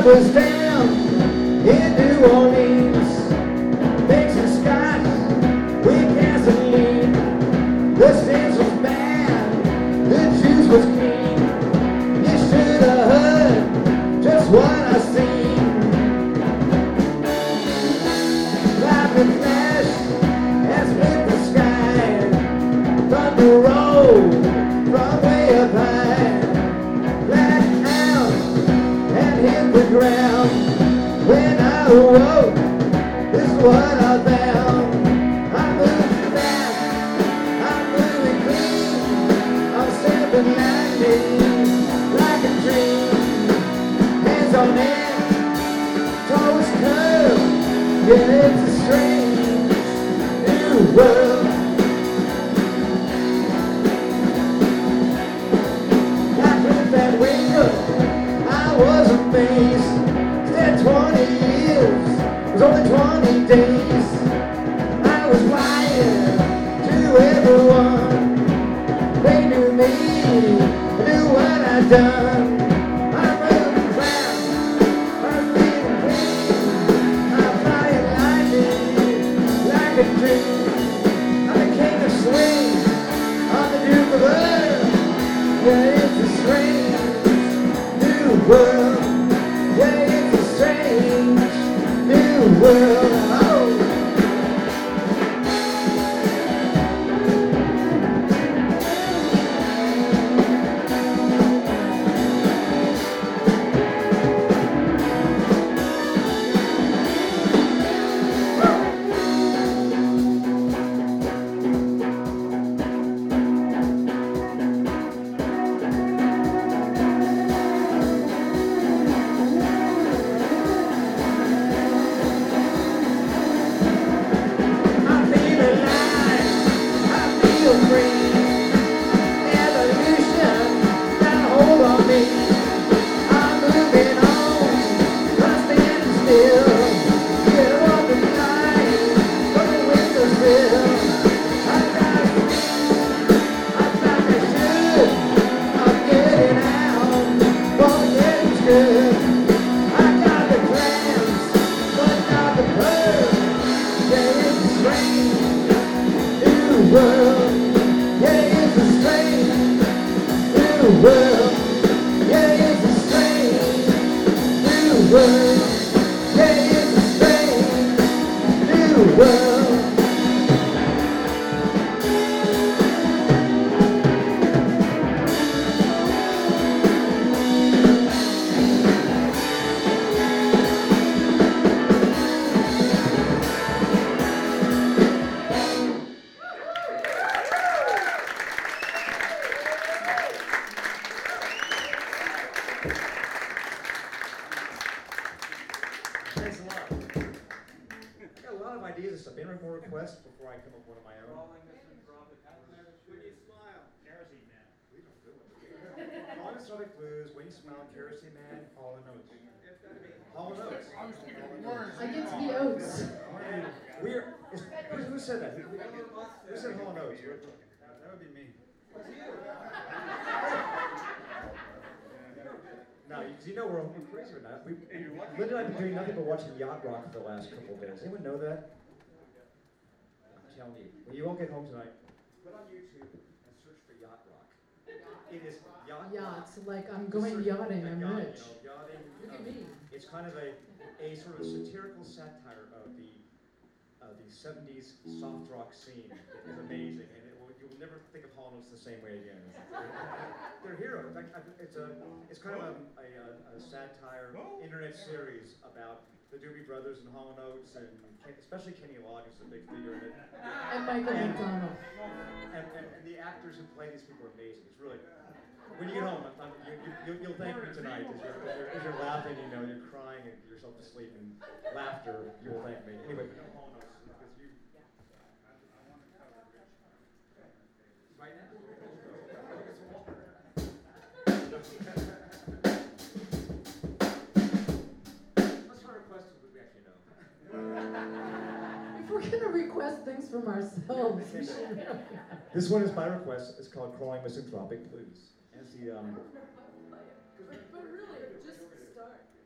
was down in New Orleans, mixing scotch with gasoline. The stench was bad, the juice was clean. You should have heard just what I seen. Lightning flash as with the sky, thunder roll from way up high. Black out and hit the ground. When I awoke, this is what I found. I'm moving fast, I'm moving clean. I'm stepping lightning like a dream. Hands on end, toes curved. Yeah, it's a strange new world. I put that window, I was amazed. Instead 20 years, it was only 20 days. I was lying to everyone. They knew me, knew what I'd done. I'm moving fast, I'm leaving clean. I'm flying lightning like a dream. I'm the king of swing, I'm the Duke of Earth. Yeah, it's a strange new world. Yeah, it's a strange new world. Oh. I feel alive, I feel free. Evolution got a hold on me. I'm moving on, not standing still. Get up and fly from the windowsill. I got I should. I'm getting out, for the getting's good. I got the plans, but not the pearls. Yeah, it's a strange new world. Yeah, it's a strange new world. Yeah, it's a strange new world. Yeah, it's a strange new world. Thanks a lot. I got a lot of ideas and stuff. Any more requests before I come up with one of my own? Kerosene Man. We don't do it. All the Sonic Blues, When You Smile, Kerosene Man, Hall and Oates. Hall and Oates. I get to be Oates. We're, who said that? Who said Hall and Oates? That would be me. No, you know we're crazy or not. Linda and I have been doing nothing but watching Yacht Rock for the last couple of days. Anyone know that? I'm telling you. When you all get home tonight, put on YouTube and search for Yacht Rock. It is Yacht Rock. Yachts, like I'm going yachting, I'm rich. You know, yachting. Look at me. It's kind of a sort of satirical satire of the 70s soft rock scene. It is amazing, and you'll never think of Hall & Oates the same way again. They're heroes. In fact, it's kind of a satire internet series about the Doobie Brothers and Hall & Oates, and especially Kenny Loggins, a big figure in it. And Michael McDonald. And the actors who play these people are amazing. It's really. When you get home, you'll thank me tonight as you're laughing, you know, you're crying and yourself to sleep, and laughter, you will thank me. Anyway, but no Hall & Oates, because you. Right now? Let's try requests we actually know. If we're gonna request things from ourselves, we should. This one is by request. It's called Crawling Misanthropic Blues. And it's the